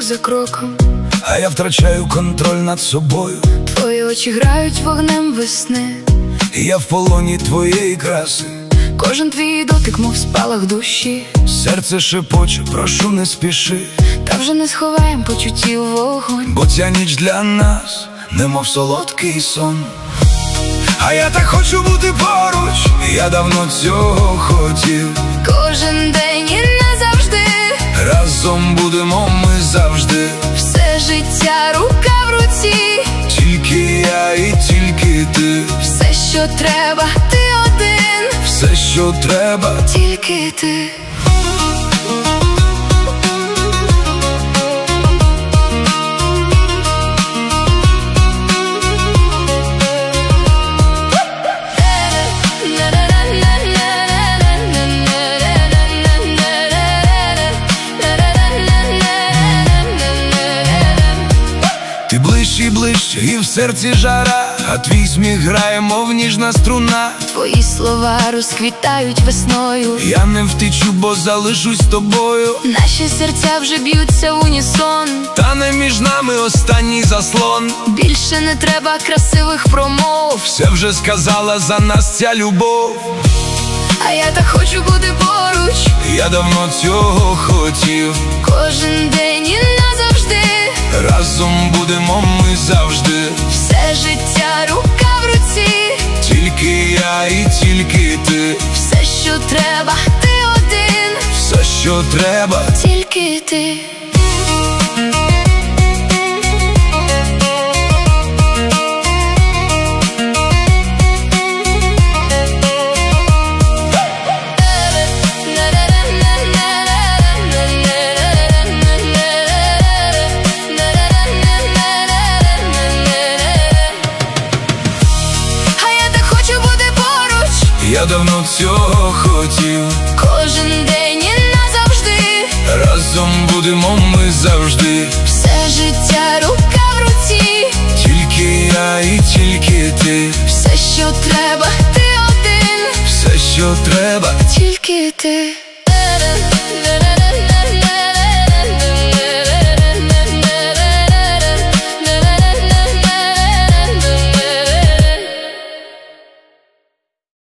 за кроком, а я втрачаю контроль над собою. твої очі грають вогнем весни, і я в полоні твоєї краси. Кожен твій дотик, мов спалах душі. Серце шепоче, прошу не спіши, Та вже не сховаєм почуттів вогонь, бо ця ніч для нас немов солодкий сон. А я так хочу бути поруч, я давно цього хотів. Кожен день і назавжди, разом будемо ми завжди. все життя рука в руці, тільки я і тільки ти. все, що треба, ти один, все, що треба, тільки ти. Ти ближче і ближче, і в серці жара, а твій сміх грає, мов ніжна струна. Твої слова розквітають весною, я не втечу, бо залишусь з тобою. наші серця вже б'ються в унісон, та не між нами останній заслон. більше не треба красивих промов, все вже сказала за нас ця любов. а я так хочу бути поруч, я давно цього хотів. кожен день і назавжди, разом будемо ми завжди. все життя рука в руці, тільки я і тільки ти. все, що треба, ти один, все, що треба, тільки ти. я давно цього хотів. Кожен день і назавжди, разом будемо ми завжди. все життя рука в руці, тільки я і тільки ти. все, що треба, ти один, все, що треба, тільки ти.